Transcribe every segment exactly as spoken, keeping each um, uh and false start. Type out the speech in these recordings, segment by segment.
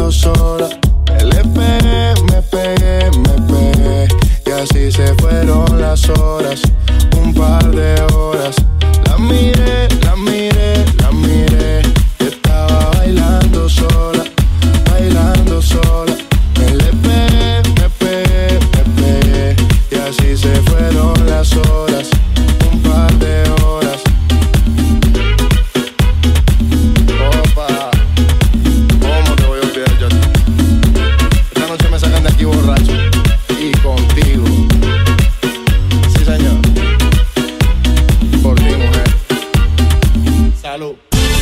bailando sola. Me le pegué, me pegué, me pegué. Y así se fueron las horas, un par de horas. La miré, la miré, la miré. Estaba bailando sola, bailando sola. Me le pegué, me pegué, me pegué. Y así se fueron las horas, un par de horas. Opa, ¿cómo te voy a olvidar yo? Esta noche me sacan de aquí borracho y contigo. Sí, señor. Por ti, mujer. Salud.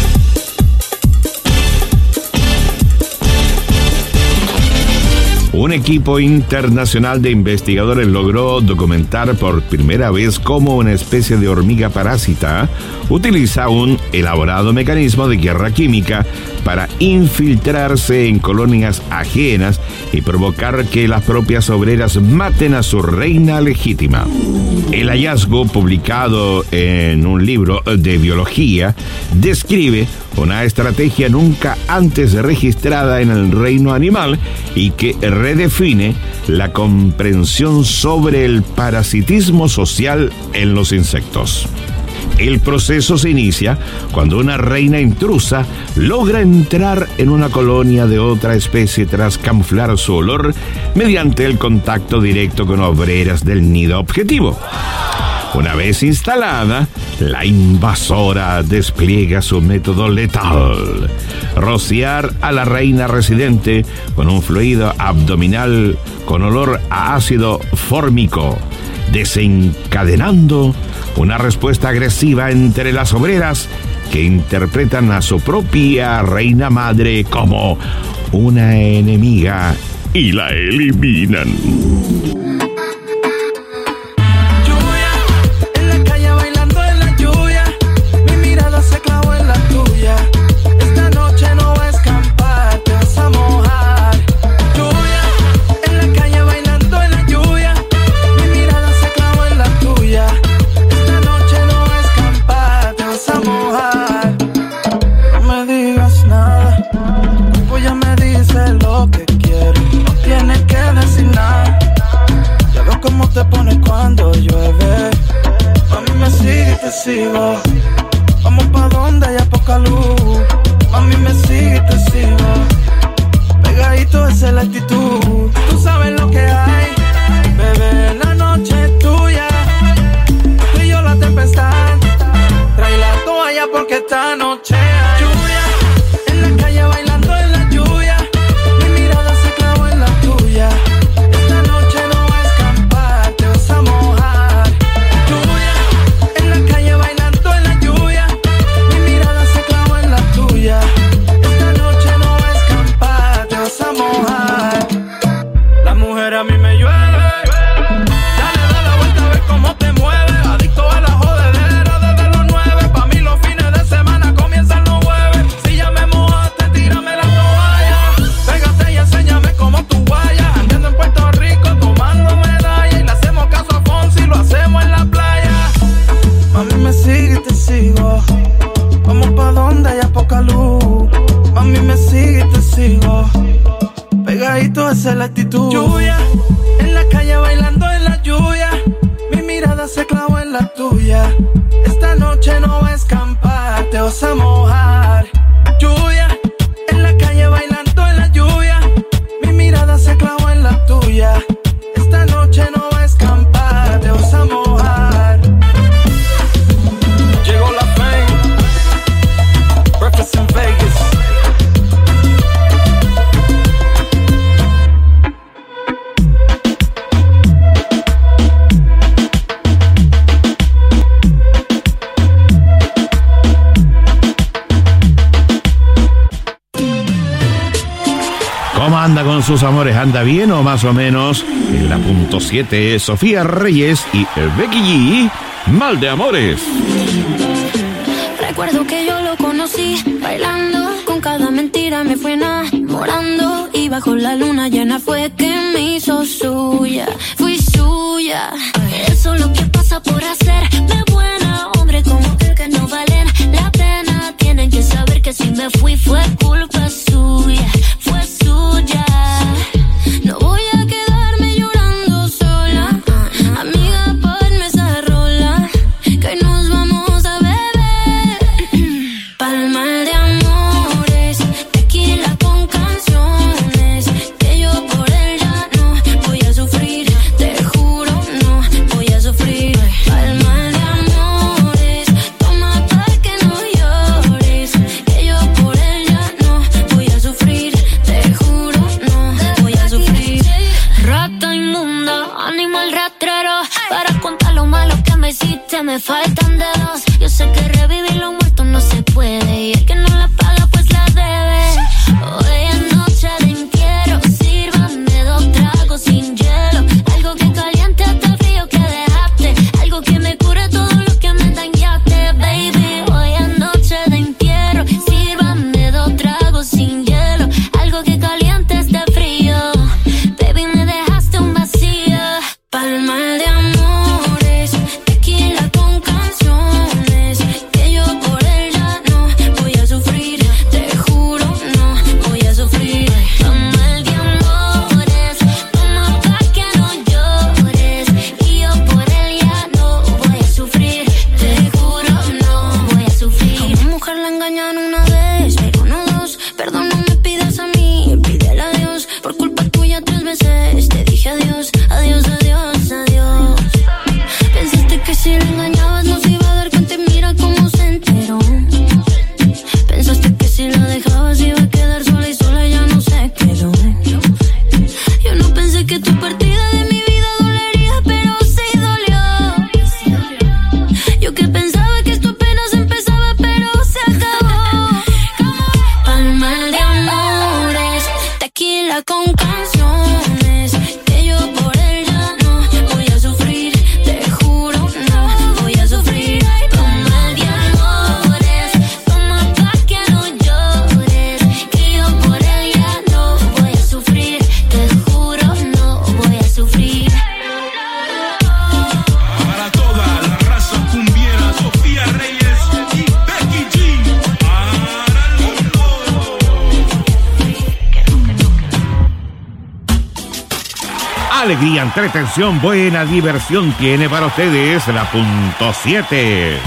Un equipo internacional de investigadores logró documentar por primera vez cómo una especie de hormiga parásita utiliza un elaborado mecanismo de guerra química para infiltrarse en colonias ajenas y provocar que las propias obreras maten a su reina legítima. El hallazgo, publicado en un libro de biología, describe una estrategia nunca antes registrada en el reino animal y que redefine la comprensión sobre el parasitismo social en los insectos. El proceso se inicia cuando una reina intrusa logra entrar en una colonia de otra especie tras camuflar su olor mediante el contacto directo con obreras del nido objetivo. Una vez instalada, la invasora despliega su método letal: rociar a la reina residente con un fluido abdominal con olor a ácido fórmico, desencadenando una respuesta agresiva entre las obreras que interpretan a su propia reina madre como una enemiga y la eliminan. Sigo. Vamos pa' donde haya poca luz. Mami, me sigue y te sigo. Pegadito, esa es la actitud. Tú sabes lo que hay, bebé, la noche es tuya. Tú y yo la tempestad. Trae la toalla porque esta noche hay lluvia. En la calle bailando en la lluvia. Mi mirada se clavó en la tuya. Esta noche no vas a escapar, te vas a mojar. Esta noche no va a escapar, te vas a mojar. La mujer a mí me llueve. Dale, dale vuelta a ver cómo te mueves. Adicto a la jodedera desde los nueve. Pa' mí los fines de semana comienzan los jueves. Si ya me mojaste, tírame la toalla. Pégate y enséñame cómo tú vayas. Andando en Puerto Rico, tomando medallas. Y le hacemos caso a Fonsi, lo hacemos en la playa. Mami, me sigue y te sigo. Vamos pa' donde haya poca luz. Mami, me sigue y te sigo. Pegadito, esa es la actitud. Lluvia, en la calle bailando en la lluvia. Mi mirada se clavó en la tuya. Esta noche no va a escapar, te vas a mojar. Lluvia, en la calle bailando en la lluvia. Mi mirada se clavó en la tuya. Esta noche no va a escapar, te vas a mojar. Llegó la in Vegas. ¿Cómo anda con sus amores? ¿Anda bien o más o menos? En la punto siete, Sofía Reyes y Becky G, Mal de Amores. Recuerdo que yo lo conocí bailando, con cada mentira me fue enamorando, y bajo la luna llena fue que me hizo suya, fui suya. Eso es lo que pasa por hacerme buena, hombre como aquel que no valen la pena. Tienen que saber que si me fui fue culpa suya, fue suya. canta con canciones que yo por él ya no voy a sufrir. Te juro, no voy a sufrir. Toma de amores, toma pa' que no llores, que yo por él ya no voy a sufrir. Te juro, no voy a sufrir. Para toda la raza cumbiera, Sofía Reyes y Becky G. Para el mundo. Alegría, entretención, buena diversión tiene para ustedes la punto siete.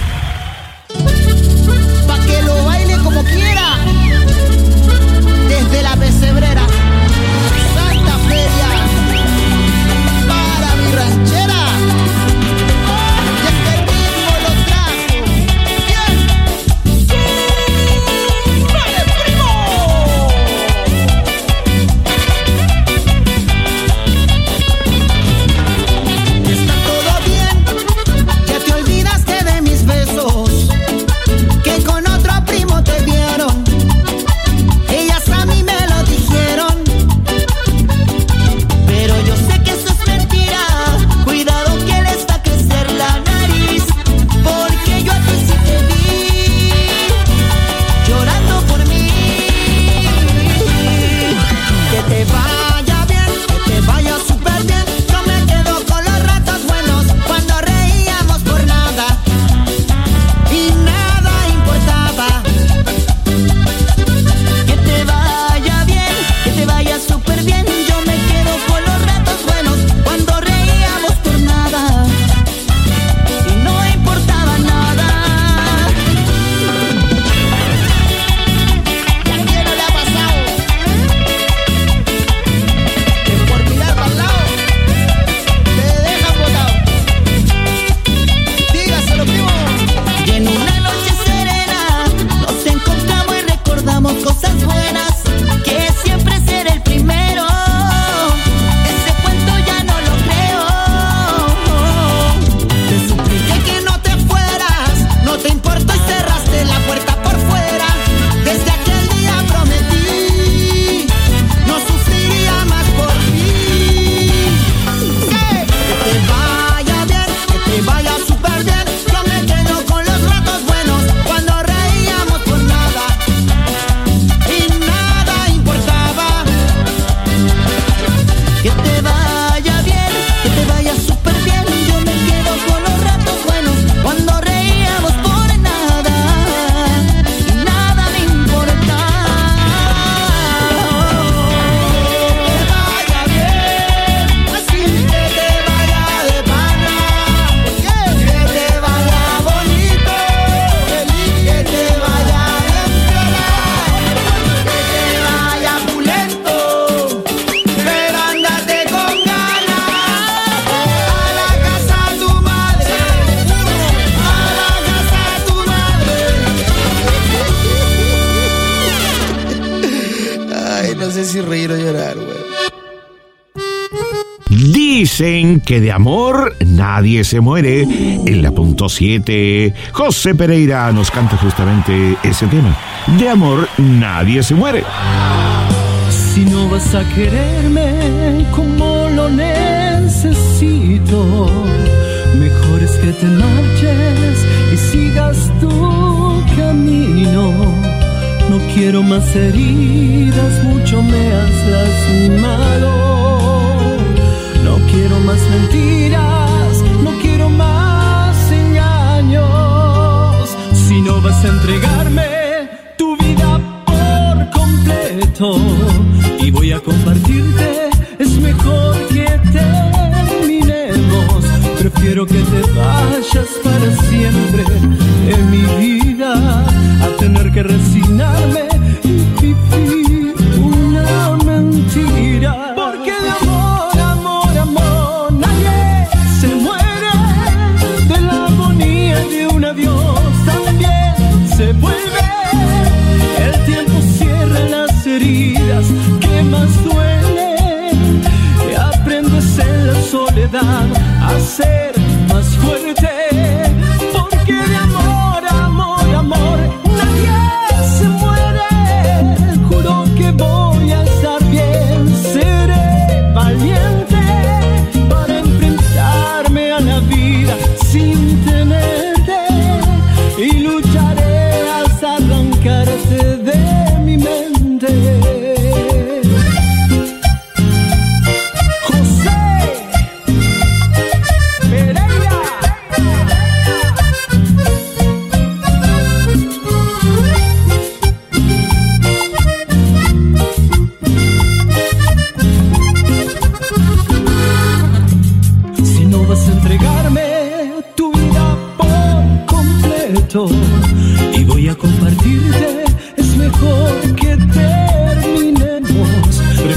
Pa' que lo baile como quiera. Desde la pesebrera, Santa Feria, para mi ranchera. Y este ritmo lo trajo. Bien. ¡Vale, primo! Está todo bien, ya te olvidaste de mis besos que con otro primo te dieron. Ellas a mí me lo dijeron, pero yo sé que eso es mentira. Cuidado que les va a crecer la nariz, porque yo a ti sí te vi llorando por mí. Que te vaya bien, que te vaya súper bien. Yo me quedo con los ratos buenos cuando reíamos por nada y nada importaba. Que te vaya bien, que te vaya súper bien. Yo me quedo con los ratos buenos cuando reíamos por nada y no importaba nada. ¿Y a quién no le ha pasado que por mirar para el lado te dejan botado? Dígaselo, primo. Y en una noche serena nos encontramos y recordamos cosas buenas, que siempre seré el primero. Ese cuento ya no lo creo. Te supliqué que no te fueras, no te importó y cerraste la puerta por fuera. Desde aquel día prometí no sufriría más por ti. Que te vaya bien, que te vaya súper bien. Yo me quedo con los ratos buenos cuando reíamos por nada y nada importaba. Que te vaya bien, que te vaya súper bien. Yo me quedo con los ratos buenos cuando reíamos por nada y nada me importa. Que te vaya bien, así que te vaya de pana, que te vaya bonito, que te vaya bien piola, que te vaya pulento, pero ándate con ganas a la casa de tu madre, a la casa de tu madre. Ay, no sé si reír o llorar, güey. Dicen que de amor nadie se muere. En la punto siete, José Pereira nos canta justamente ese tema. De amor nadie se muere. Si no vas a quererme como lo necesito, mejor es que te marches y sigas tu camino. No quiero más heridas, mucho me has lastimado. No quiero más mentiras, no quiero más engaños. Si no vas a entregarme tu vida por completo y voy a compartirte, es mejor que terminemos. Prefiero que te vayas para siempre en mi vida a tener que resignarme y vivir una mentira. Porque de amor, amor, amor nadie se muere. De la agonía de un adiós también se vuelve. El tiempo cierra las heridas que más duelen y aprendes en la soledad a ser más fuerte. Porque de amor, amor, amor nadie se muere. Juro que voy a estar bien.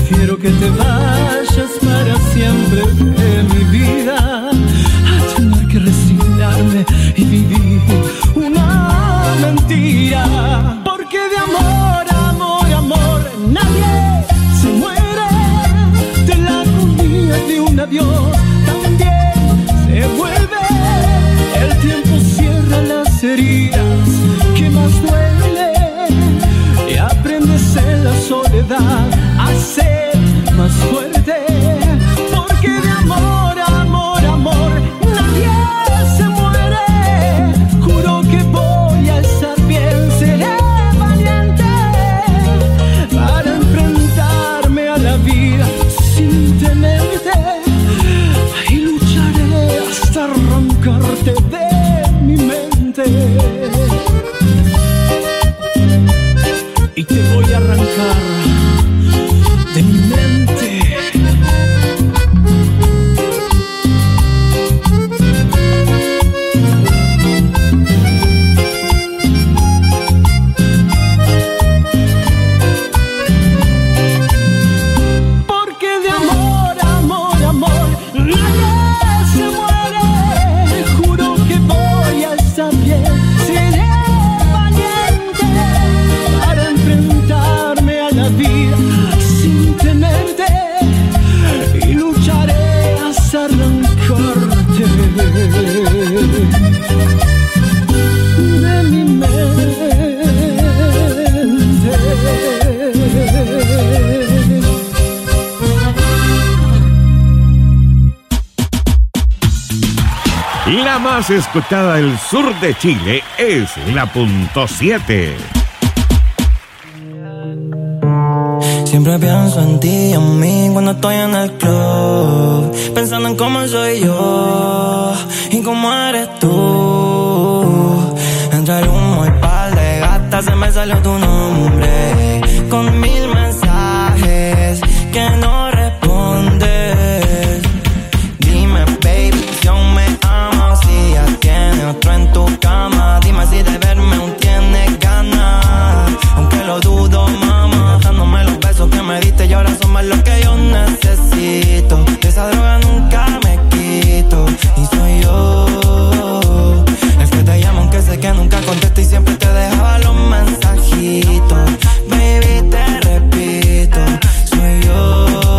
Prefiero que te vayas para siempre de mi vida, a tener que resignarme y vivir una mentira. Porque de amor, amor, amor, nadie se muere. De la agonía de un adiós también se vuelve. El tiempo cierra las heridas que más duelen y aprendes en la soledad a ser más fuerte. Porque de amor, amor, amor, nadie se muere. Juro que voy a estar bien, seré valiente para enfrentarme a la vida sin temerte. Y lucharé hasta arrancarte de mi mente. Y te voy a arrancar de mi mente. Porque de amor, amor, amor, nadie se muere. Juro que voy a estar bien, seré valiente para enfrentarme a la vida sin temerte. Y lucharé hasta arrancarte de mi mente. La más escuchada del sur de Chile es la punto siete. Siempre pienso en ti y en mí cuando estoy en el club, pensando en cómo soy yo y cómo eres tú. Entre el humo y par de gatas se me salió tu nombre, con mil mensajes que no respondes. Dime, baby, si aún me amas, si ya tienes otro en tu cama. Dime si de verme aún tienes ganas, aunque lo dudo, mamá. Dándome los besos que me diste y ahora son más lo que yo necesito. De esa droga nunca me quito y soy yo el que te llama aunque sé que nunca contesto y siempre te dejaba los mensajitos. Baby, te repito, soy yo.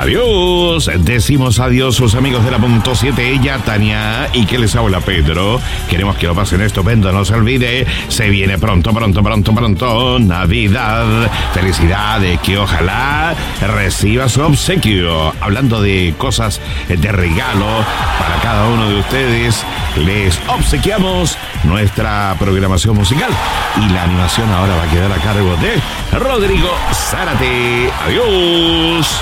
Adiós. Decimos adiós sus amigos de la punto siete, ella, Tania, y que les habla Pedro. Queremos que lo pasen estupendo, no se olvide, se viene pronto, pronto, pronto, pronto, Navidad. Felicidades, que ojalá reciba su obsequio. Hablando de cosas de regalo para cada uno de ustedes, les obsequiamos nuestra programación musical y la animación ahora va a quedar a cargo de Rodrigo Zárate. Adiós.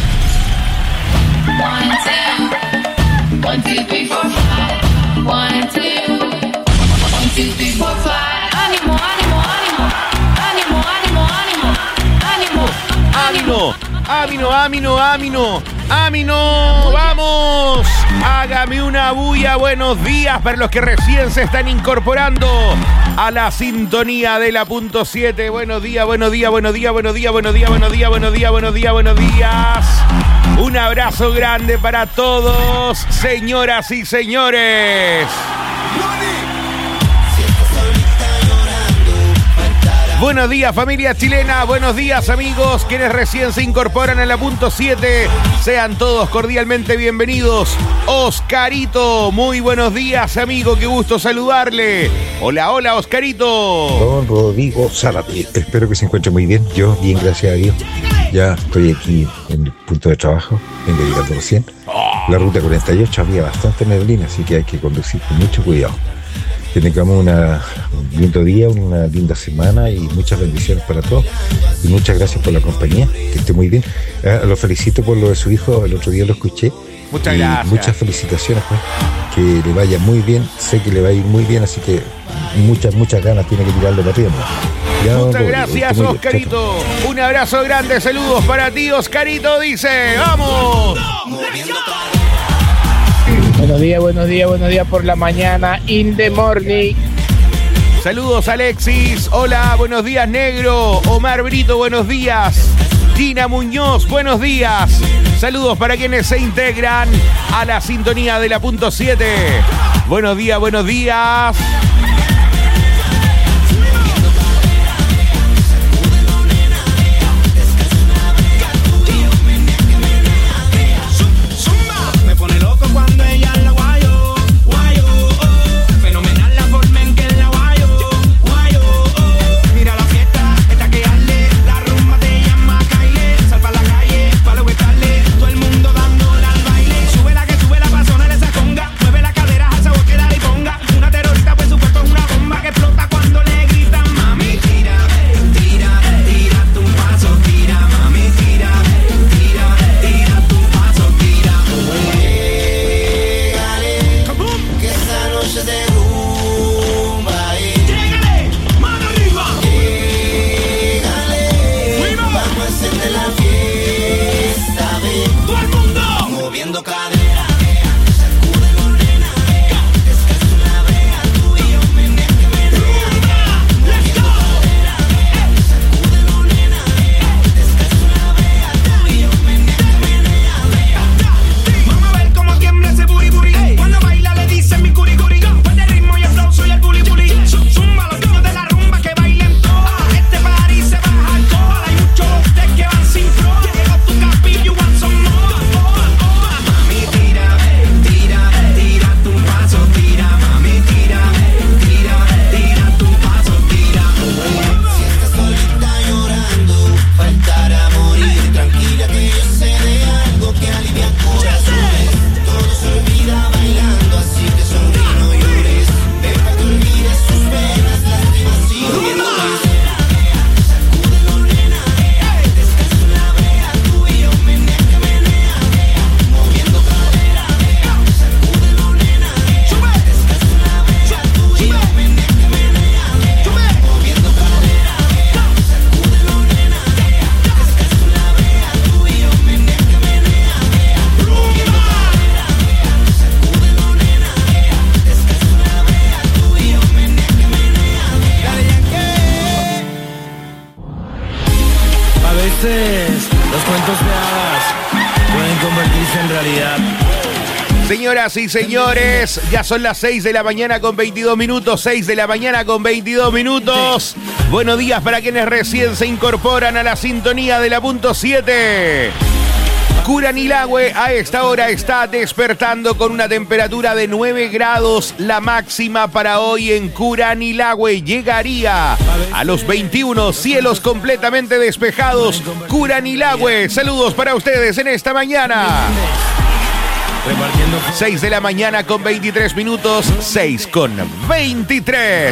One, two, one, two, three, four, five. One, two, one, two, three, four, five. Ánimo, ánimo, ánimo, ánimo, ánimo, ánimo, ánimo, ánimo, ánimo, ánimo, ánimo, vamos. Hágame una bulla, buenos días para los que recién se están incorporando a la sintonía de la punto siete. Buenos días, buenos días, buenos días, buenos días, buenos días, buenos días, buenos días, buenos días, buenos días. Un abrazo grande para todos, señoras y señores. Buenos días, familia chilena. Buenos días, amigos, quienes recién se incorporan a la punto siete. Sean todos cordialmente bienvenidos. Oscarito, muy buenos días, amigo. Qué gusto saludarle. Hola, hola, Oscarito. Don Rodrigo Zárate. Espero que se encuentre muy bien. Yo, bien, gracias a Dios. Ya estoy aquí en el punto de trabajo. Vengo llegando recién. La ruta cuarenta y ocho había bastante neblina, así que hay que conducir con mucho cuidado. Que tengamos una, un lindo día, una linda semana y muchas bendiciones para todos. Y muchas gracias por la compañía, que esté muy bien. Eh, lo felicito por lo de su hijo, el otro día lo escuché. Muchas y gracias. Muchas felicitaciones, pues. Que le vaya muy bien, sé que le va a ir muy bien, así que muchas, muchas ganas tiene que tirarle para arriba. Ya, muchas Rodrigo, gracias, Oscarito. Un abrazo grande, saludos para ti, Oscarito. Dice, ¡vamos! Buenos días, buenos días, buenos días por la mañana, in the morning. Saludos, Alexis. Hola, buenos días, Negro. Omar Brito, buenos días. Gina Muñoz, buenos días. Saludos para quienes se integran a la sintonía de la punto siete. Buenos días, buenos días. Señoras y señores, ya son las seis de la mañana con veintidós minutos, seis de la mañana con veintidós minutos. Buenos días para quienes recién se incorporan a la sintonía de la punto siete. Curanilahue a esta hora está despertando con una temperatura de nueve grados. La máxima para hoy en Curanilahue llegaría a los veintiuno, cielos completamente despejados. Curanilahue, saludos para ustedes en esta mañana. seis de la mañana con veintitrés minutos, seis con veintitrés.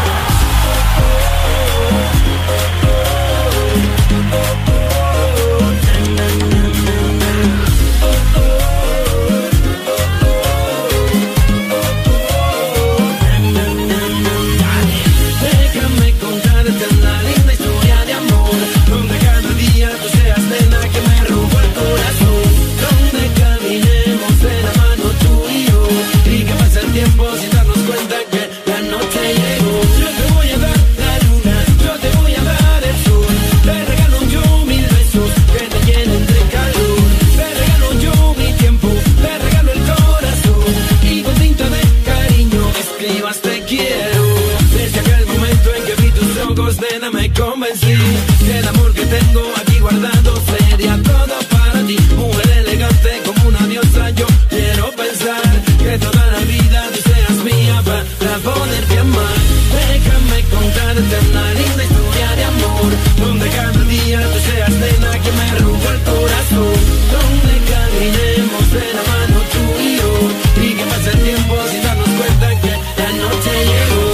Me convencí que el amor que tengo aquí guardado sería todo para ti. Mujer elegante como una diosa, yo quiero pensar que toda la vida tú seas mía para poderte amar. Déjame contarte una linda historia de amor, donde cada día tú seas nena que me roba el corazón, donde caminemos de la mano tú y yo, y que pase el tiempo sin darnos cuenta que la noche llegó.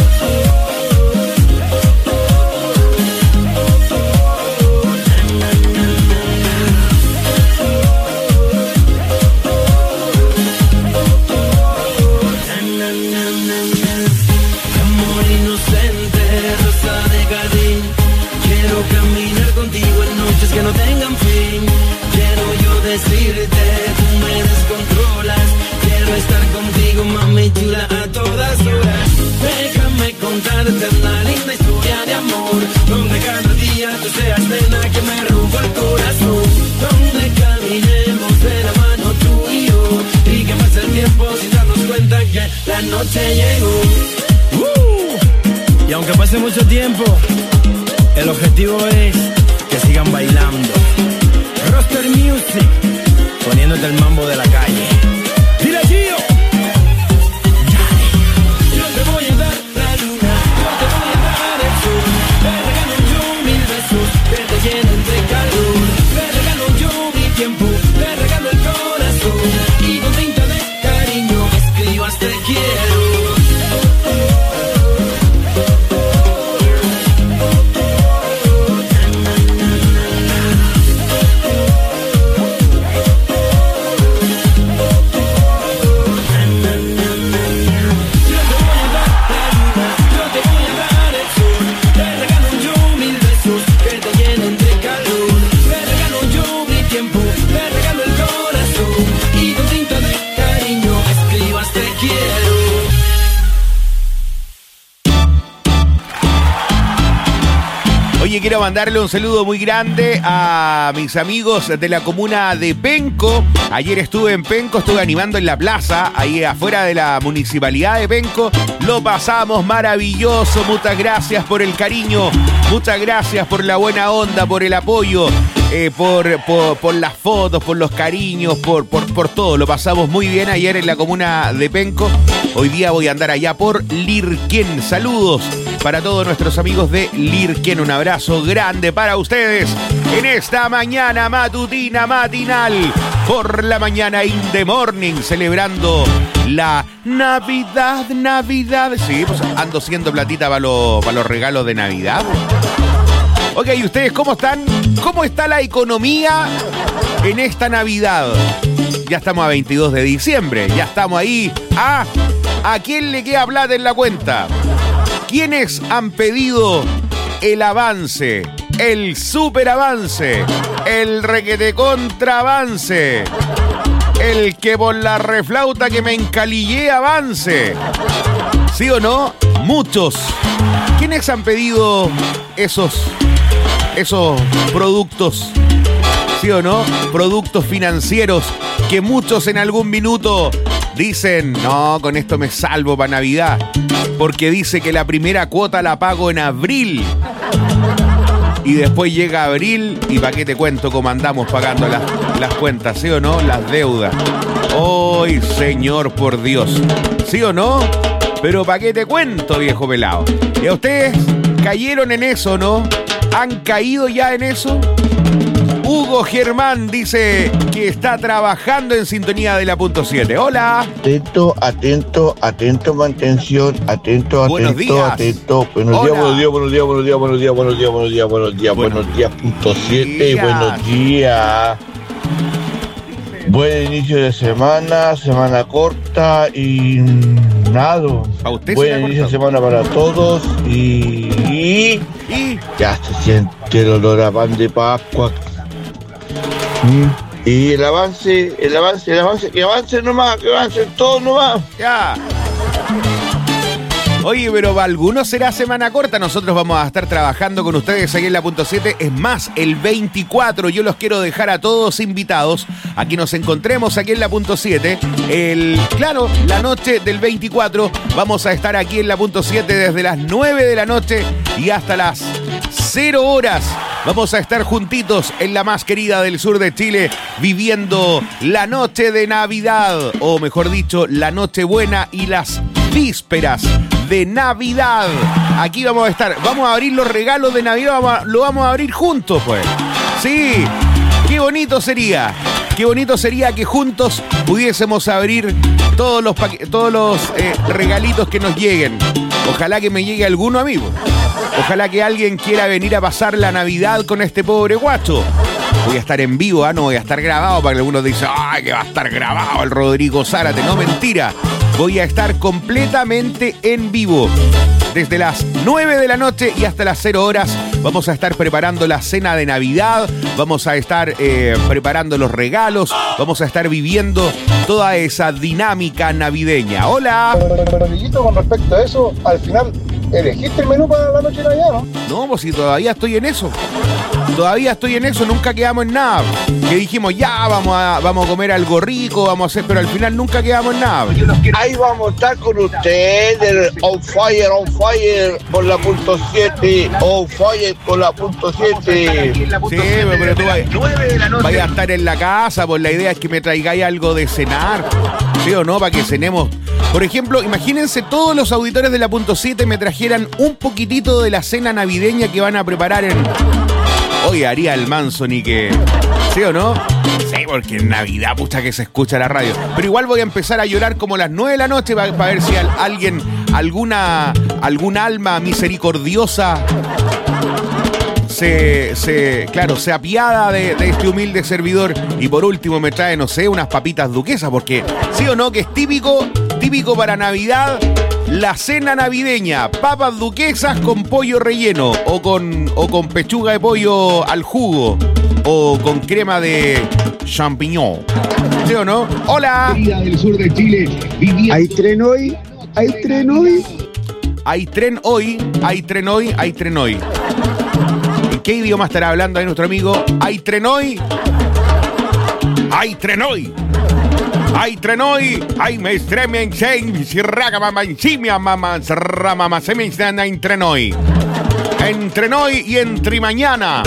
Que no tengan fin, quiero yo decirte, tú me descontrolas, quiero estar contigo, mami chula, a todas horas. Déjame contarte una linda historia de amor, donde cada día tú seas nena que me roba el corazón, donde caminemos de la mano tú y yo, y que pase el tiempo sin darnos cuenta que la noche llegó. Uh, y aunque pase mucho tiempo, el objetivo es que sigan bailando. Roster Music, poniéndote el mambo de la calle. ¡Dile, Gio! Yo te voy a dar la luna, yo te voy a dar el sol, te regalo yo mil besos que te llenen de calor, te regalo yo mi tiempo, te regalo el corazón, y con tinta de cariño escribas te quiero. Oye, quiero mandarle un saludo muy grande a mis amigos de la comuna de Penco. Ayer estuve en Penco, estuve animando en la plaza, ahí afuera de la municipalidad de Penco. Lo pasamos maravilloso. Muchas gracias por el cariño, muchas gracias por la buena onda, por el apoyo, eh, por, por, por las fotos, por los cariños, por, por, por todo. Lo pasamos muy bien ayer en la comuna de Penco. Hoy día voy a andar allá por Lirquén. Saludos para todos nuestros amigos de Lirquén. Un abrazo grande para ustedes en esta mañana matutina, matinal, por la mañana in the morning, celebrando la Navidad, Navidad. Sí, pues ando haciendo platita para los, para los regalos de Navidad. Ok, ¿y ustedes cómo están? ¿Cómo está la economía en esta Navidad? Ya estamos a veintidós de diciembre, ya estamos ahí. Ah, ¿a quién le queda plata en la cuenta? ¿Quiénes han pedido el avance, el super avance, el requete contra avance, el que por la reflauta que me encalillé avance? ¿Sí o no? Muchos. ¿Quiénes han pedido esos, esos productos? ¿Sí o no? Productos financieros que muchos en algún minuto dicen, no, con esto me salvo para Navidad, porque dice que la primera cuota la pago en abril. y después llega abril y pa' qué te cuento cómo andamos pagando las, las cuentas, ¿sí o no? Las deudas. ¡Ay, señor, por Dios! ¿Sí o no? Pero pa' qué te cuento, viejo pelado. ¿Y a ustedes cayeron en eso, no? ¿Han caído ya en eso? Hugo Germán dice que está trabajando en sintonía de la punto siete. ¡Hola! Atento, atento, atento, mantención, atento, Buenos atento, días. atento. Buenos Hola. días, buenos días, buenos días, buenos días, buenos días, buenos días, buenos días, buenos días, Buenos buenos días, punto siete, días. buenos días. Buen inicio de semana, semana corta y mm, nada. ¿A usted se Buen le ha inicio de cortado? semana para todos y, y Y ya se siente el olor a pan de Pascua. Mm. Y el avance, el avance, el avance, que avance nomás, que avance todo nomás. ya. Oye, pero para algunos será semana corta. Nosotros vamos a estar trabajando con ustedes aquí en la punto siete. Es más, el veinticuatro yo los quiero dejar a todos invitados a que nos encontremos aquí en la punto siete. El, claro, la noche del veinticuatro vamos a estar aquí en la punto siete desde las nueve de la noche y hasta las cero horas. Vamos a estar juntitos en la más querida del sur de Chile, viviendo la noche de Navidad, o mejor dicho, la noche buena y las vísperas de Navidad. Aquí vamos a estar, vamos a abrir los regalos de Navidad, vamos a- lo vamos a abrir juntos, pues. Sí, qué bonito sería, qué bonito sería que juntos pudiésemos abrir todos los, paque- todos los eh, regalitos que nos lleguen. Ojalá que me llegue alguno a mí, pues. Ojalá que alguien quiera venir a pasar la Navidad con este pobre guacho. Voy a estar en vivo, ¿ah? No voy a estar grabado para que algunos dicen, ¡ay, que va a estar grabado el Rodrigo Zárate! No, mentira. Voy a estar completamente en vivo. Desde las nueve de la noche y hasta las cero horas vamos a estar preparando la cena de Navidad, vamos a estar eh, preparando los regalos, vamos a estar viviendo toda esa dinámica navideña. ¡Hola! Rodriguito, con respecto a eso, al final, ¿elegiste el menú para la noche de Navidad, no? No, pues si todavía estoy en eso. Todavía estoy en eso, nunca quedamos en nada. Que dijimos, ya, vamos a, vamos a comer algo rico, vamos a hacer, pero al final nunca quedamos en nada. Ahí vamos a estar con ustedes, on fire, on fire, por la punto siete, on fire, por la punto siete. Sí, pero tú vayas vaya a estar en la casa, pues la idea es que me traigáis algo de cenar, ¿sí o no? Para que cenemos. Por ejemplo, imagínense todos los auditores de la punto siete me trajeran un poquitito de la cena navideña que van a preparar en... Hoy haría el Manson y que... ¿Sí o no? Sí, porque en Navidad, pucha, que se escucha la radio. Pero igual voy a empezar a llorar como a las nueve de la noche para, para ver si al- alguien, alguna, algún alma misericordiosa se, se, claro, se apiada de, de este humilde servidor. Y por último me trae, no sé, unas papitas duquesas, porque sí o no, que es típico, típico para Navidad, la cena navideña, papas duquesas con pollo relleno, o con, o con pechuga de pollo al jugo, o con crema de champiñón. ¿Sí o no? ¡Hola! Del sur de Chile, ¿hay tren hoy? ¿Hay tren hoy? Hay tren hoy, hay tren hoy, hay tren hoy. ¿En qué idioma estará hablando ahí nuestro amigo? ¿Hay tren hoy? ¡Hay tren hoy! ¡Hay tren hoy! ¡Ay, me estremen! ¡Si raga mamá! ¡Si mi mamá! ¡Ramama! ¡Se me están en tren hoy! Entre hoy y entre mañana.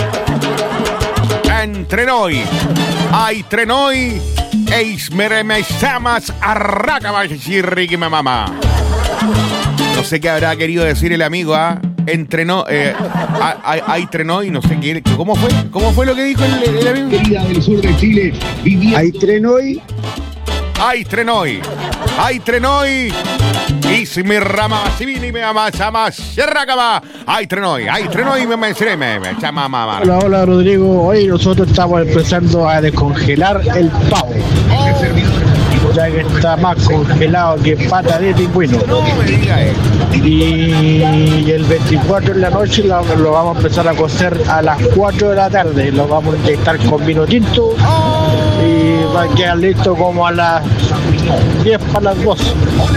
Entre hoy. Hay tren hoy. Eis me me llamas arrácama si rique mamá. No sé qué habrá querido decir el amigo, ¿ah? Entrenó, eh, hay, hay trenó y no sé qué. ¿Cómo fue? ¿Cómo fue lo que dijo el, el amigo? Querida del sur de Chile, ¿hay tren hoy? Hay tren hoy. Hay tren hoy. Y si mi rama, si vini me ama, llama, cierra cama. Hay tren hoy. Hay tren hoy, me me me me llama mamá. Hola, hola Rodrigo. Hoy nosotros estamos empezando a descongelar el pavo. Ya que está más congelado que pata de pingüino. No me diga eso. Y el veinticuatro en la noche lo, lo vamos a empezar a cocer a las cuatro de la tarde. Lo vamos a inyectar con vino tinto. Y va a quedar listo como a las diez para las dos.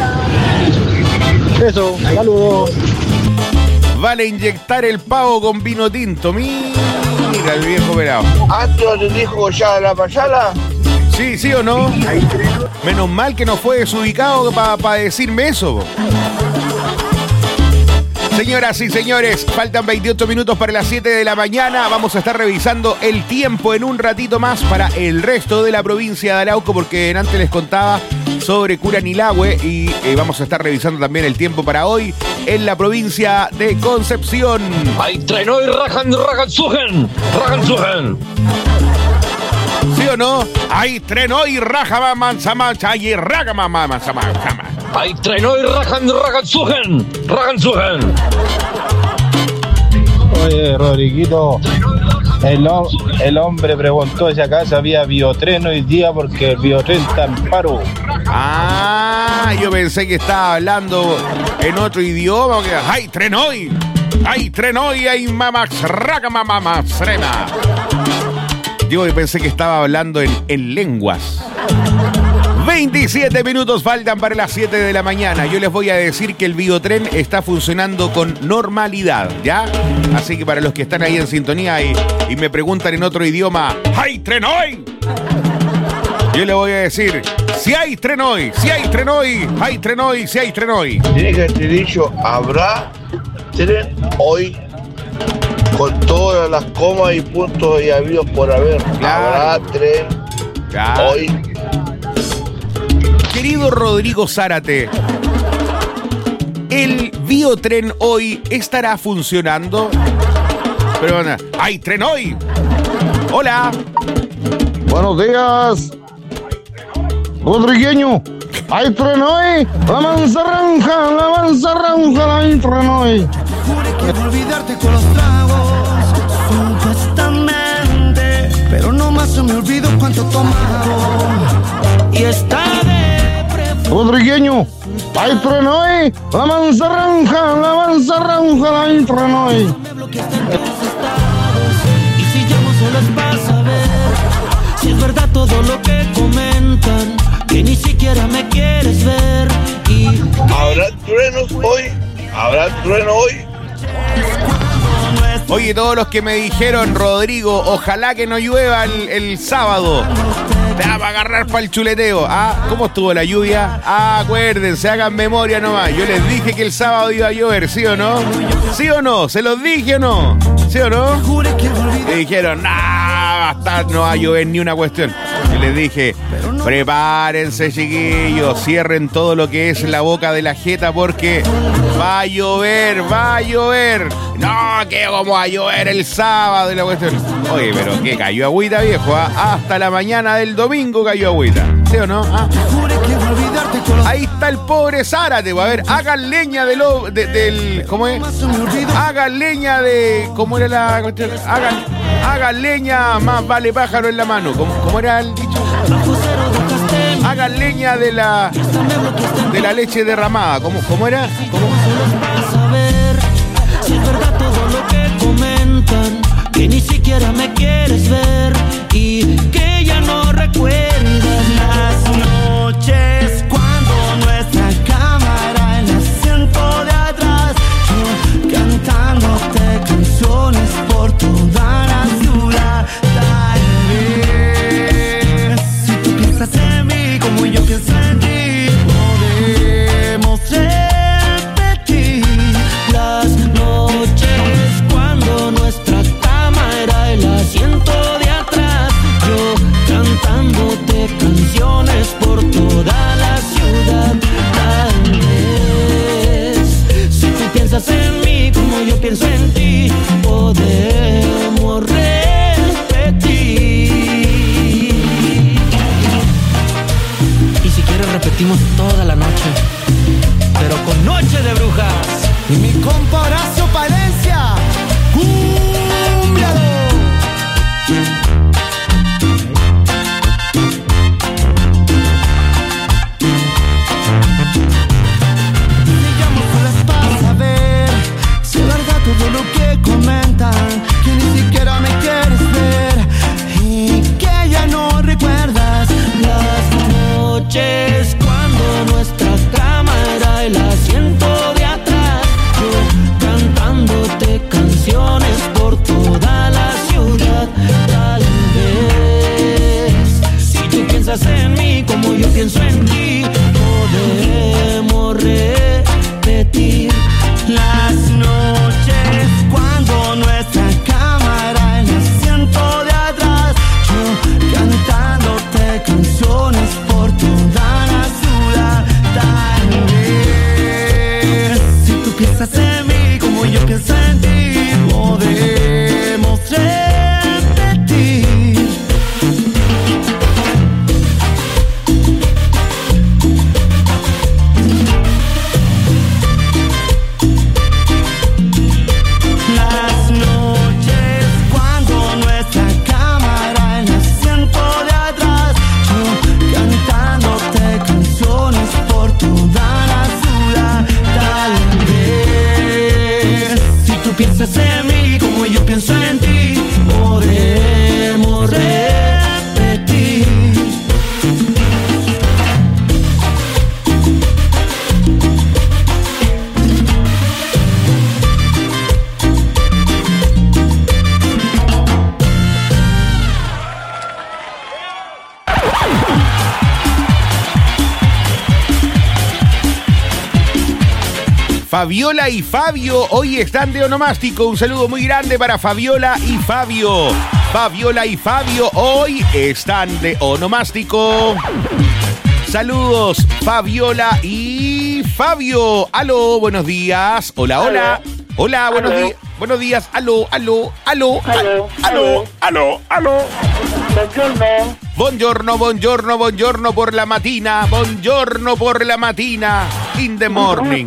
Eso, saludos. Vale inyectar el pavo con vino tinto. Mira el viejo pelado. ¿Antes no te dijo ya la payala? Sí, sí o no. Menos mal que no fue desubicado para pa decirme eso. Señoras y señores, faltan veintiocho minutos para las siete de la mañana. Vamos a estar revisando el tiempo en un ratito más para el resto de la provincia de Arauco, porque antes les contaba sobre Curanilahue y eh, vamos a estar revisando también el tiempo para hoy en la provincia de Concepción. ¡Ay, trenó y rajan, rajan, sujen! ¡Rajan, sujen! ¿Sí o no? ¡Ay, trenó y raja, mamá, samacha, y raga, mamá, samacha! ¡Ay, trenó y rajan, rajan, sujen! ¡Rajan, sujen! Oye, Rodriguito, el, el hombre preguntó si acaso había biotren hoy día porque el biotren está en paro. Ah, yo pensé que estaba hablando en otro idioma. ¡Ay, tren hoy! ¡Ay, tren hoy! ¡Ay, mamax, raca, mamá, frena! Yo pensé que estaba hablando en, en lenguas. veintisiete minutos faltan para las siete de la mañana. Yo les voy a decir que el biotren está funcionando con normalidad, ¿ya? Así que para los que están ahí en sintonía y, y me preguntan en otro idioma, ¡hay tren hoy! Yo les voy a decir, si hay tren hoy, si hay tren hoy, hay tren hoy, si hay tren hoy. Tiene que haber dicho, habrá tren hoy, con todas las comas y puntos y habidos por haber. Claro. Habrá tren Claro. hoy. Querido Rodrigo Zárate, ¿el biotren hoy estará funcionando? Pero bueno, ¡hay tren hoy! Hola. Buenos días, Rodrigueño. ¡Hay tren hoy! ¡La manzarranja! ¡La manzarranja! ¡Hay tren hoy! Juré que iba a olvidarte con los tragos, supuestamente, pero no más se me olvidó cuánto tomaba. Y está de Rodrigueño, hay tren hoy, la manzarranja, la manzarranja, hay tren hoy. Y si llamo solo es para saber si es verdad todo lo que comentan, que ni siquiera me quieres ver. Y ¿habrá truenos hoy? ¿Habrá trueno hoy? Oye, todos los que me dijeron, Rodrigo, ojalá que no llueva el, el sábado. Te va a agarrar para el chuleteo. Ah, ¿cómo estuvo la lluvia? Ah, acuérdense, hagan memoria nomás. Yo les dije que el sábado iba a llover, ¿sí o no? ¿Sí o no? ¿Se los dije o no? ¿Sí o no? Y dijeron, nah, basta, no va a llover ni una cuestión. Y les dije, prepárense, chiquillos, cierren todo lo que es la boca de la jeta porque va a llover, va a llover. No, que como va a llover el sábado y la cuestión. Oye, pero que cayó agüita, viejo, ¿ah? Hasta la mañana del domingo cayó agüita, ¿sí o no? ¿Ah? Ahí está el pobre Zárate. A ver, hagan leña de lo, de, del... ¿Cómo es? Hagan leña de... ¿Cómo era la cuestión? Hagan, hagan leña, más vale pájaro en la mano. ¿Cómo, cómo era el dicho? Hagan leña de la... de la leche derramada. ¿Cómo, cómo era? ¿Cómo? Si es verdad todo lo que comentan, que ni siquiera me quieres ver y que ya no recuerdas las noches cuando nuestra cámara en el asiento de atrás, yo cantándote canciones por toda la ciudad. Tal vez, si tú piensas en mí como yo pienso en ti, podemos repetir las noches cuando nuestra cama era el asiento de atrás, yo cantándote canciones por toda la ciudad. Tal vez, si tú piensas en mí como yo pienso en ti, podemos repetir. Y si quieres repetimos toda la noche, pero con Noche de Brujas. Y mi compa Horacio Palencia, cúmbialo. Sigamos las para saber si es verdad todo lo que comentan, que ni siquiera me quieres ver y que ya no recuerdas las noches cuando nuestra cama era el asiento de atrás, yo cantándote canciones por toda la ciudad. Tal vez, si tú piensas en mí como yo pienso en ti, podemos repetir las noches Fabiola y Fabio hoy están de onomástico. Un saludo muy grande para Fabiola y Fabio. Fabiola y Fabio hoy están de onomástico. Saludos, Fabiola y Fabio. Aló, buenos días. Hola, hola. Hola, buenos días. Buenos días. Aló, aló, aló. Aló, aló, aló, aló. Buongiorno. Buongiorno, buongiorno, buongiorno por la matina. Buongiorno por la matina. In the morning.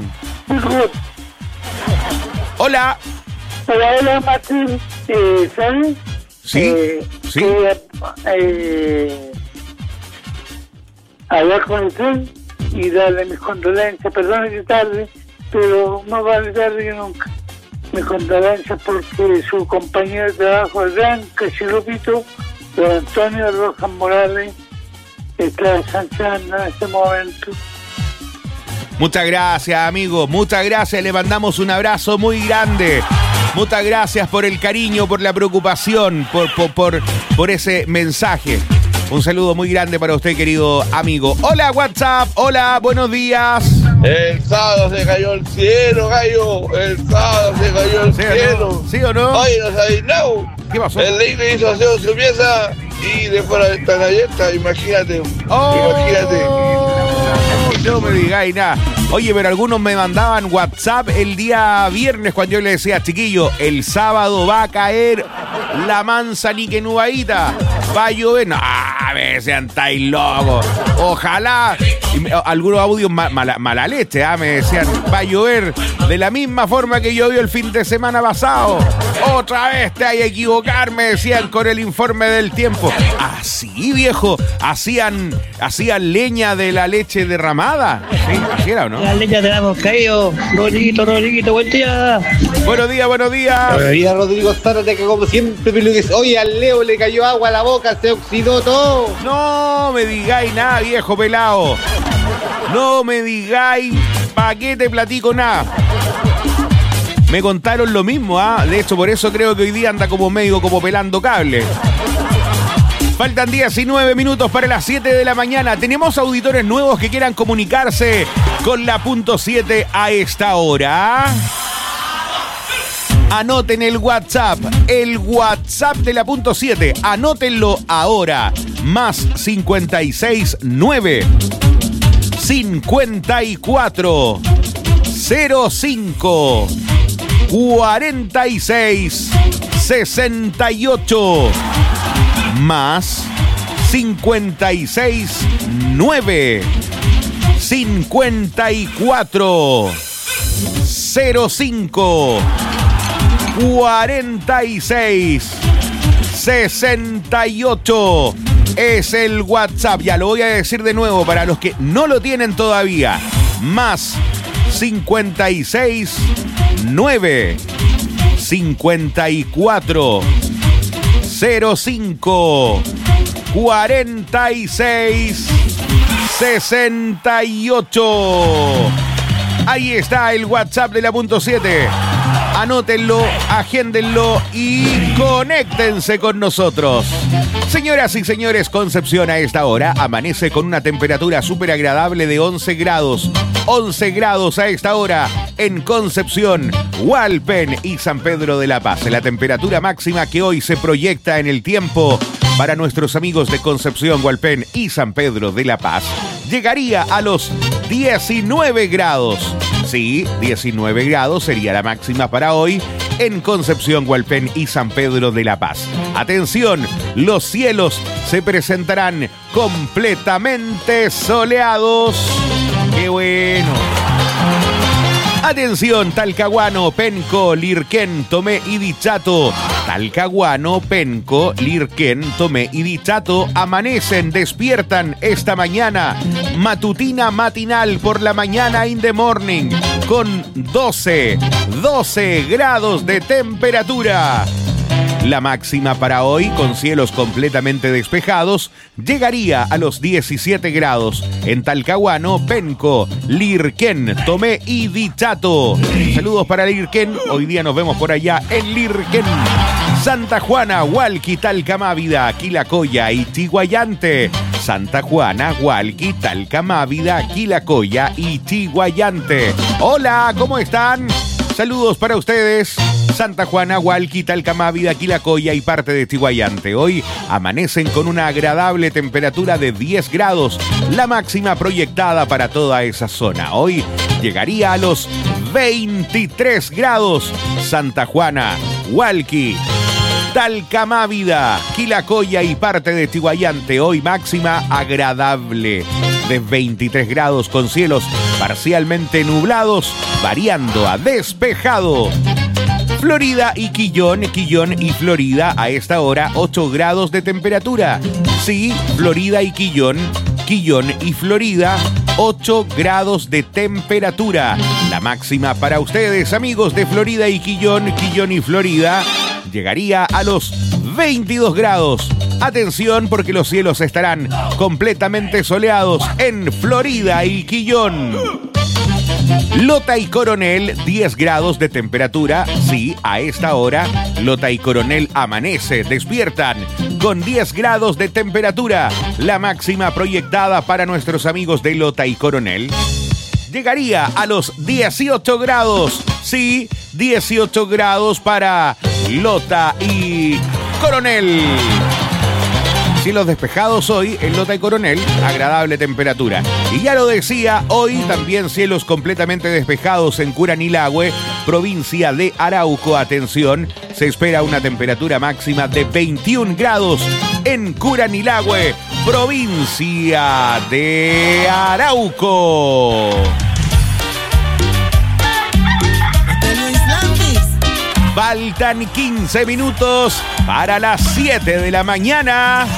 Hola. Hola, hola, Martín. Eh, ¿Sabes? Sí, eh, sí. Que, eh, hablar con usted y darle mis condolencias. Perdón que tarde, pero no vale tarde que nunca. Mis condolencias porque su compañero de trabajo, el gran cachilopito, don Antonio Rojas Morales, está sancionando en este momento. Muchas gracias, amigo. Muchas gracias. Le mandamos un abrazo muy grande. Muchas gracias por el cariño, por la preocupación, por, por, por, por ese mensaje. Un saludo muy grande para usted, querido amigo. Hola, WhatsApp. Hola, buenos días. El sábado se cayó el cielo, gallo. El sábado se cayó el ¿Sí cielo. o no? ¿Sí o no? Oye, no sabéis nada. ¿Qué pasó? El niño hizo aseo su pieza y después la ventana abierta. Imagínate. Oh, Imagínate. No me digáis nada. Oye, pero algunos me mandaban WhatsApp el día viernes cuando yo le decía, chiquillo, el sábado va a caer la mansa niquenubaíta. Va a llover. No, me decían, estáis locos. Ojalá. Y me, algunos audios ma, mala, mala leche, ¿eh? Me decían, va a llover de la misma forma que llovió el fin de semana pasado. Otra vez te hay que equivocar, me decían con el informe del tiempo. Así, viejo. Hacían, hacían leña de la leche derramada. Sí, así era, ¿o no? La leña te la hemos caído. Rodriguito, Rodriguito, buen día. Buenos días, buenos días. Buenos días, Rodrigo Zárate, que como siempre, oye, al Leo le cayó agua a la boca, se oxidó todo. No me digáis nada, viejo pelado. No me digáis, ¿pa' qué te platico nada? Me contaron lo mismo, ¿ah? ¿eh? De hecho, por eso creo que hoy día anda como medio como pelando cable. Faltan diecinueve minutos para las siete de la mañana. Tenemos auditores nuevos que quieran comunicarse con la punto siete a esta hora. Anoten el WhatsApp, el WhatsApp de la punto siete. Anótenlo ahora. Más cincuenta y seis nueve cincuenta y cuatro cero cinco cuarenta y seis sesenta y ocho. Más cincuenta y seis nueve cincuenta y cuatro cero cinco cuarenta y seis sesenta y ocho. Es el WhatsApp. Ya lo voy a decir de nuevo para los que no lo tienen todavía. Más cincuenta y seis nueve cincuenta y cuatro cero cinco cuarenta y seis sesenta y ocho. Ahí está el WhatsApp de la punto siete. Anótenlo, agéndenlo y conéctense con nosotros. Señoras y señores, Concepción a esta hora amanece con una temperatura súper agradable de once grados. once grados a esta hora en Concepción, Hualpén y San Pedro de la Paz. La temperatura máxima que hoy se proyecta en el tiempo para nuestros amigos de Concepción, Hualpén y San Pedro de la Paz llegaría a los diecinueve grados. Sí, diecinueve grados sería la máxima para hoy en Concepción, Hualpén y San Pedro de la Paz. Atención, los cielos se presentarán completamente soleados. ¡Qué bueno! Atención, Talcahuano, Penco, Lirquén, Tomé y Dichato. Talcahuano, Penco, Lirquén, Tomé y Dichato amanecen, despiertan esta mañana. Matutina matinal por la mañana in the morning con doce, doce grados de temperatura. La máxima para hoy, con cielos completamente despejados, llegaría a los diecisiete grados en Talcahuano, Penco, Lirquén, Tomé y Dichato. Saludos para Lirquén, hoy día nos vemos por allá en Lirquén. Santa Juana, Hualqui, Talcamávida, Quilacoya y Chiguayante. Santa Juana, Hualqui, Talcamávida, Quilacoya y Chiguayante. Hola, ¿cómo están? Saludos para ustedes. Santa Juana, Hualqui, Talcamávida, Quilacoya y parte de Tiguayante. Hoy amanecen con una agradable temperatura de diez grados, la máxima proyectada para toda esa zona. Hoy llegaría a los veintitrés grados. Santa Juana, Hualqui, Talcamávida, Quilacoya y parte de Tiguayante. Hoy máxima agradable de veintitrés grados con cielos parcialmente nublados, variando a despejado. Florida y Quillón, Quillón y Florida a esta hora ocho grados de temperatura. Sí, Florida y Quillón, Quillón y Florida ocho grados de temperatura. La máxima para ustedes, amigos de Florida y Quillón, Quillón y Florida, llegaría a los veintidós grados. Atención porque los cielos estarán completamente soleados en Florida y Quillón. Lota y Coronel, diez grados de temperatura. Sí, a esta hora, Lota y Coronel amanece, despiertan con diez grados de temperatura. La máxima proyectada para nuestros amigos de Lota y Coronel llegaría a los dieciocho grados. Sí, dieciocho grados para Lota y Coronel. Cielos despejados hoy en Lota y Coronel, agradable temperatura. Y ya lo decía, hoy también cielos completamente despejados en Curanilahue, provincia de Arauco. Atención, se espera una temperatura máxima de veintiún grados en Curanilahue, provincia de Arauco. Faltan quince minutos para las siete de la mañana.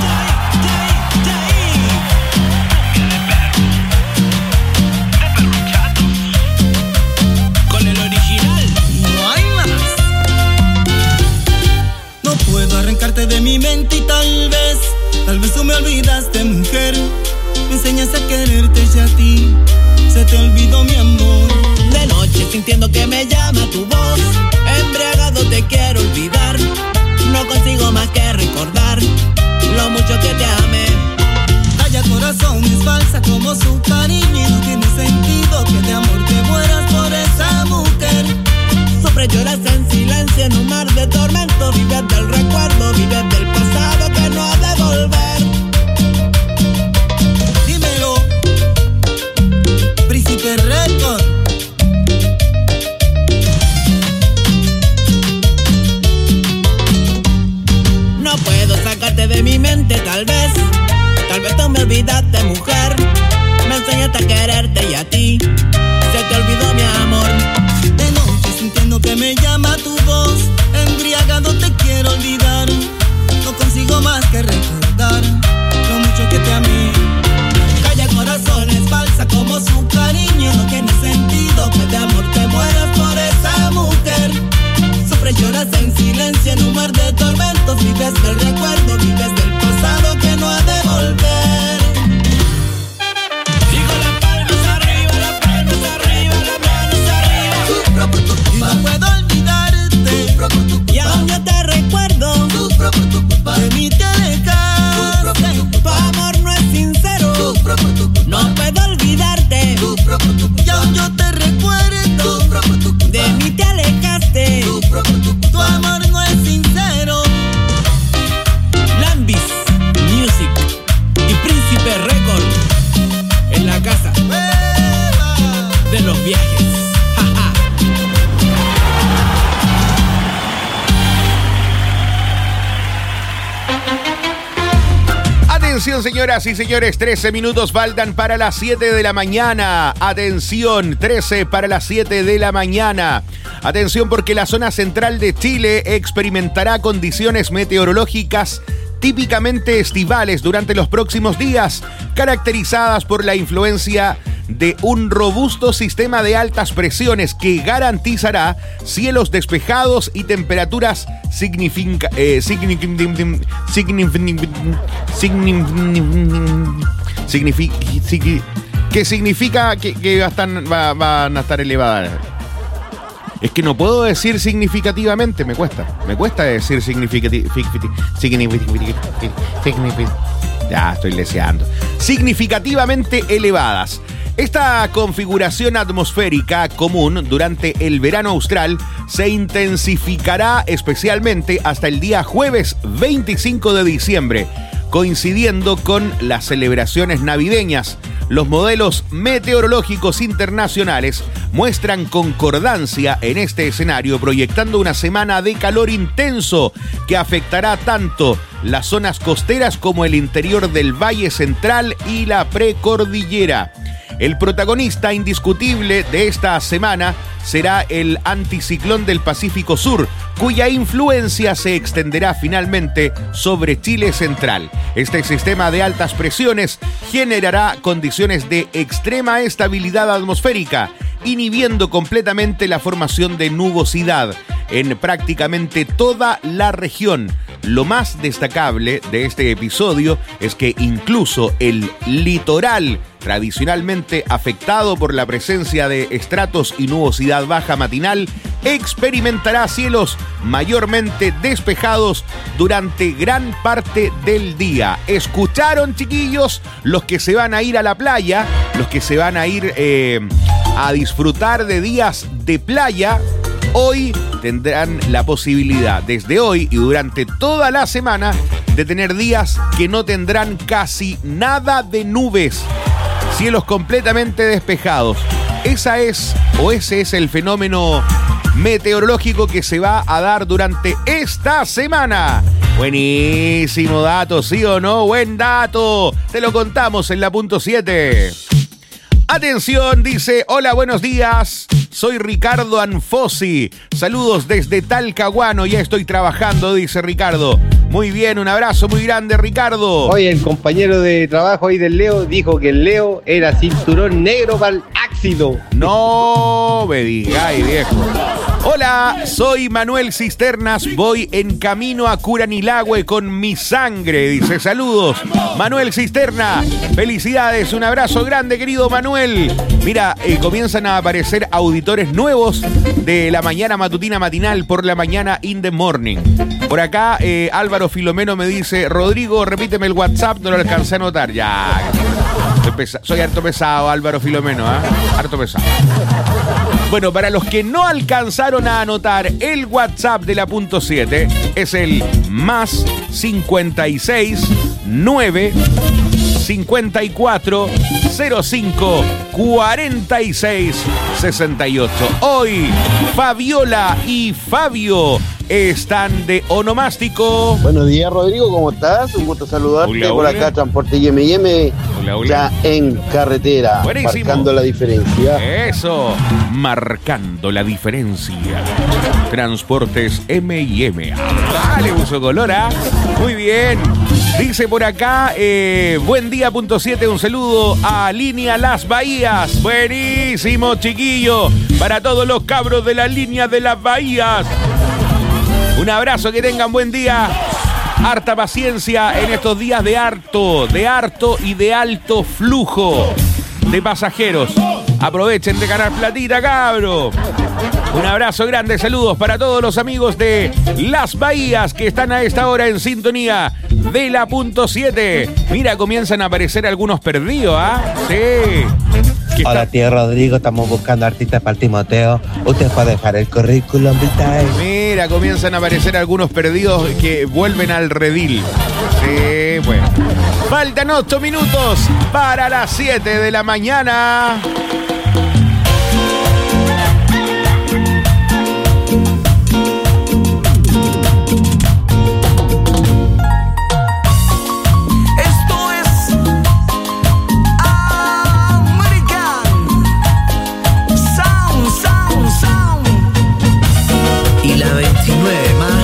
Con el original no hay más. No puedo arrancarte de mi mente y tal vez, tal vez tú me olvidaste, mujer. Me enseñaste a quererte y a ti se te olvidó mi amor. De noche sintiendo que me llama tu voz, embriagado te quiero olvidar. No consigo más que recordar lo mucho que te amé. Calla corazón, es falsa como su cariño y no tiene sentido que de amor te mueras por esa mujer. Sufres, lloras en silencio en un mar de tormento. Vives del recuerdo, vives del pasado que no ha de volver. Dímelo, Príncipe Record. No puedo sacarte de mi mente, tal vez, tal vez tú me olvidaste, mujer. Me enseñaste a quererte y a ti se te olvidó mi amor. De noche sintiendo que me llama tu voz, embriagado te quiero olvidar. No consigo más que recordar lo mucho que te amé. Calla corazón, es falsa como su cariño. No tiene sentido que de amor te mueras por esa mujer. Sufres, lloras en silencio en un mar de tormentos. Vives del recuerdo, vives del pasado que no ha de volver. Digo las palmas arriba, las palmas arriba, las manos arriba. Y no puedo olvidarte, y aún yo te recuerdo. De mí te alejaste, tu amor no es sincero. No puedo olvidarte, y aún yo te recuerdo. De mí te alejaste, tu amor no es sincero. Lambis Music y Príncipe Record en la casa de los viajes. Atención, señoras y señores, trece minutos faltan para las siete de la mañana. Atención, trece para las siete de la mañana. Atención porque la zona central de Chile experimentará condiciones meteorológicas típicamente estivales durante los próximos días, caracterizadas por la influencia de un robusto sistema de altas presiones que garantizará cielos despejados y temperaturas significa, eh, signific, signific, signific, signific, que significa que, que va a estar, va, van a estar elevadas. Es que no puedo decir significativamente, me cuesta. Me cuesta decir significativo. Ya, estoy leseando. Significativamente elevadas. Esta configuración atmosférica común durante el verano austral se intensificará especialmente hasta el día jueves veinticinco de diciembre, coincidiendo con las celebraciones navideñas. Los modelos meteorológicos internacionales muestran concordancia en este escenario, proyectando una semana de calor intenso que afectará tanto las zonas costeras como el interior del Valle Central y la precordillera. El protagonista indiscutible de esta semana será el anticiclón del Pacífico Sur, cuya influencia se extenderá finalmente sobre Chile central. Este sistema de altas presiones generará condiciones de extrema estabilidad atmosférica, inhibiendo completamente la formación de nubosidad en prácticamente toda la región. Lo más destacable de este episodio es que incluso el litoral, tradicionalmente afectado por la presencia de estratos y nubosidad baja matinal, experimentará cielos mayormente despejados durante gran parte del día. ¿Escucharon, chiquillos? Los que se van a ir a la playa, los que se van a ir eh, a disfrutar de días de playa, hoy tendrán la posibilidad, desde hoy y durante toda la semana, de tener días que no tendrán casi nada de nubes. Cielos completamente despejados. Esa es, o ese es el fenómeno meteorológico que se va a dar durante esta semana. Buenísimo dato, ¿sí o no? Buen dato. Te lo contamos en la punto siete. Atención, dice, hola, buenos días. Soy Ricardo Anfosi. Saludos desde Talcahuano. Ya estoy trabajando, dice Ricardo. Muy bien, un abrazo muy grande, Ricardo. Oye, el compañero de trabajo ahí del Leo dijo que el Leo era cinturón negro para el ácido. No me digáis, viejo. Hola, soy Manuel Cisternas, voy en camino a Curanilahue con mi sangre, dice, saludos. Manuel Cisterna, felicidades, un abrazo grande, querido Manuel. Mira, eh, comienzan a aparecer auditores nuevos de la mañana matutina matinal por la mañana in the morning. Por acá, eh, Álvaro Filomeno me dice, Rodrigo, repíteme el WhatsApp, no lo alcancé a anotar. Ya, soy, pesa- soy harto pesado, Álvaro Filomeno, ¿eh? Harto pesado. Bueno, para los que no alcanzaron a anotar, el WhatsApp de la punto siete es el más cincuenta y seis nueve cincuenta y cuatro cero cinco cuarenta y seis sesenta y ocho. Hoy, Fabiola y Fabio están de onomástico. Buenos días, Rodrigo, ¿cómo estás? Un gusto saludarte. Hola, por hola. acá, Transporte Y M y M, Hola, hola. ya en carretera, Buenísimo. marcando la diferencia. Eso, marcando la diferencia. Transportes M y M. Ah, le puso color, ¿ah? Muy bien. Dice por acá, eh, buen día, punto siete, un saludo a Línea Las Bahías. Buenísimo, chiquillo. Para todos los cabros de la Línea de Las Bahías. Un abrazo, que tengan buen día. Harta paciencia en estos días de harto, de harto y de alto flujo de pasajeros. Aprovechen de ganar platita, cabro. Un abrazo grande, saludos para todos los amigos de Las Bahías que están a esta hora en sintonía de la punto siete. Mira, comienzan a aparecer algunos perdidos, ¿ah? ¿eh? Sí. Hola, tío Rodrigo, estamos buscando artistas para el Timoteo. Usted puede dejar el currículum vitae. Mira, comienzan a aparecer algunos perdidos que vuelven al redil. Sí, bueno. Faltan ocho minutos para las siete de la mañana. Esto es American Sound, Sound, Sound. Y la veintinueve más.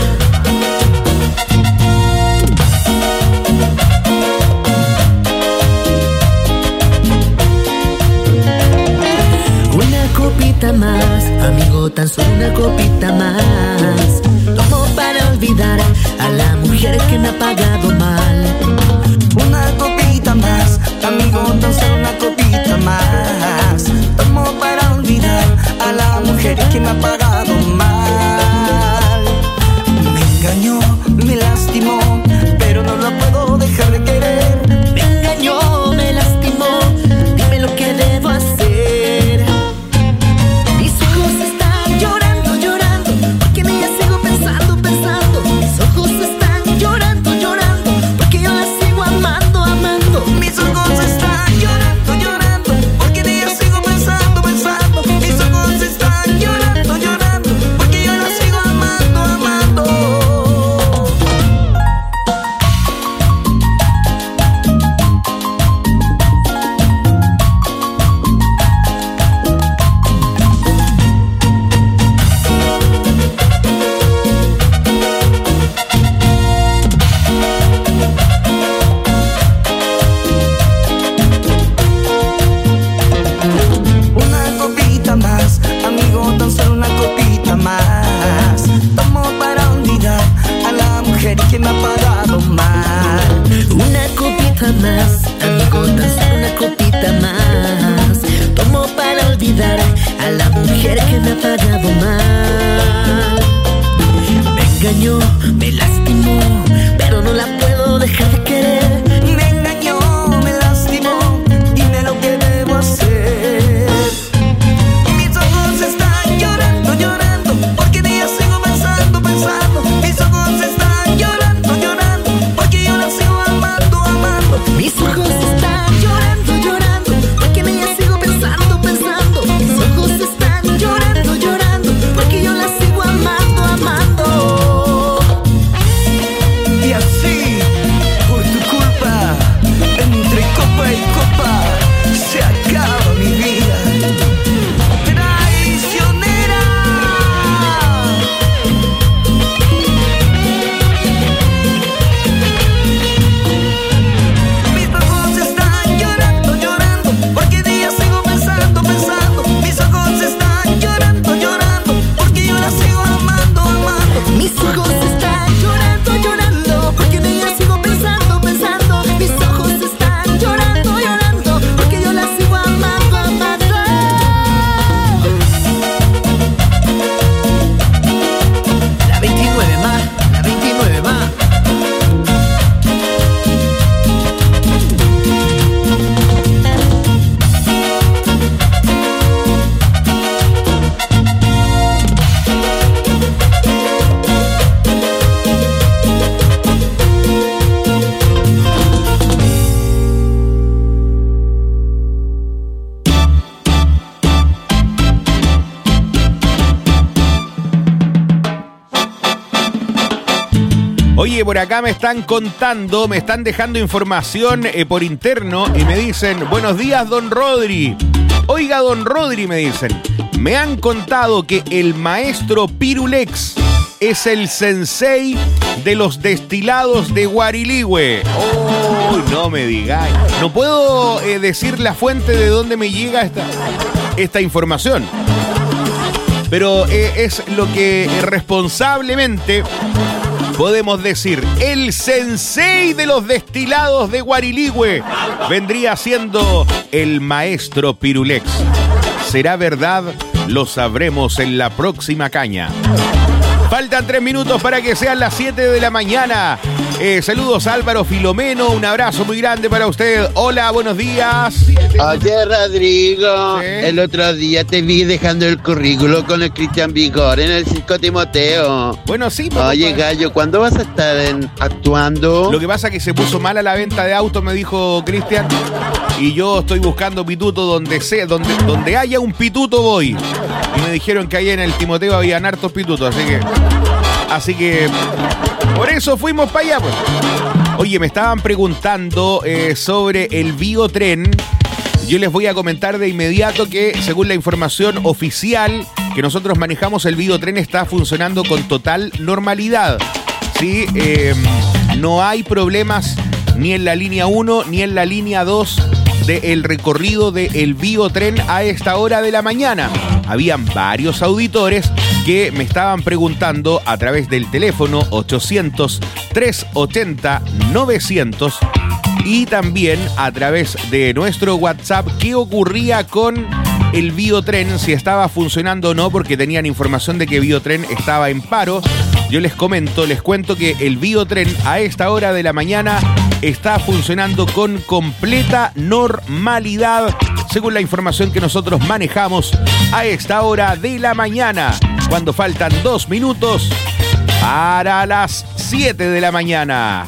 más, amigo, tan solo una copita más. Tomo para olvidar a la mujer que me ha pagado mal. Me engañó, me lastimó, pero no la puedo dejar de querer. Me engañó, me lastimó, dime lo que debo hacer. Mis ojos están llorando, llorando, porque en ella sigo pensando, pensando. Mis ojos están llorando, llorando, porque yo la sigo amando, amando. Mis ojos están llorando, llorando, porque en ella sigo pensando, pensando. Mis ojos están llorando, llorando, porque yo la sigo amando, amando. Y así, por tu culpa, entre copa y copa, se acaba mi vida. Traicionera. Mis ojos están llorando, llorando, porque en ella sigo pensando, pensando. Mis ojos están llorando, llorando, porque yo la sigo amando, amando. Mis ojos están llorando, llorando, porque en ella sigo pensando, pensando. Mis ojos están llorando, llorando, porque yo la sigo amando, amando. La veintinueve más, la veintinueve más. Oye, por acá me están contando, me están dejando información eh, por interno y me dicen, buenos días, don Rodri. Oiga, don Rodri, me dicen, me han contado que el maestro Pirulex es el sensei de los destilados de Guariligüe. Oh, no me digáis. No puedo eh, decir la fuente de dónde me llega esta, esta información. Pero eh, es lo que eh, responsablemente podemos decir. El sensei de los destilados de Guariligüe vendría siendo el maestro Pirulex. ¿Será verdad? Lo sabremos en la próxima caña. Faltan tres minutos para que sean las siete de la mañana. Eh, saludos a Álvaro Filomeno, un abrazo muy grande para usted. Hola, buenos días. Oye, Rodrigo, ¿sí? El otro día te vi dejando el currículo con el Cristian Vigor en el Circo Timoteo. Bueno, sí. Papá. Oye, gallo, ¿cuándo vas a estar en, actuando? Lo que pasa es que se puso mal a la venta de autos, me dijo Cristian, y yo estoy buscando pituto donde sea, donde, donde haya un pituto voy. Y me dijeron que ahí en el Timoteo habían hartos pitutos, así que... Así que... Por eso fuimos para allá, pues. Oye, me estaban preguntando eh, sobre el biotren. Yo les voy a comentar de inmediato que, según la información oficial que nosotros manejamos, el biotren está funcionando con total normalidad. ¿Sí? Eh, no hay problemas ni en la línea uno ni en la línea dos del recorrido del biotren a esta hora de la mañana. Habían varios auditores que me estaban preguntando a través del teléfono ochocientos, trescientos ochenta, novecientos y también a través de nuestro WhatsApp qué ocurría con el biotren, si estaba funcionando o no, porque tenían información de que biotren estaba en paro. Yo les comento, les cuento que el biotren a esta hora de la mañana está funcionando con completa normalidad, según la información que nosotros manejamos a esta hora de la mañana, cuando faltan dos minutos para las siete de la mañana.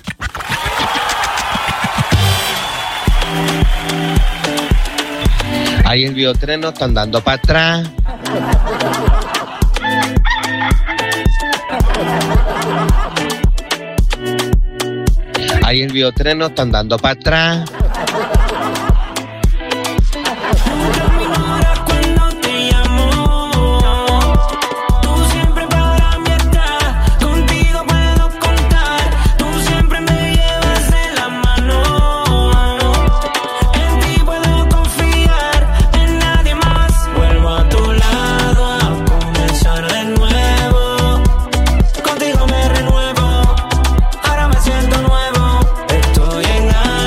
Ahí el biotren nos están dando para atrás. Ahí el biotren nos están dando para atrás.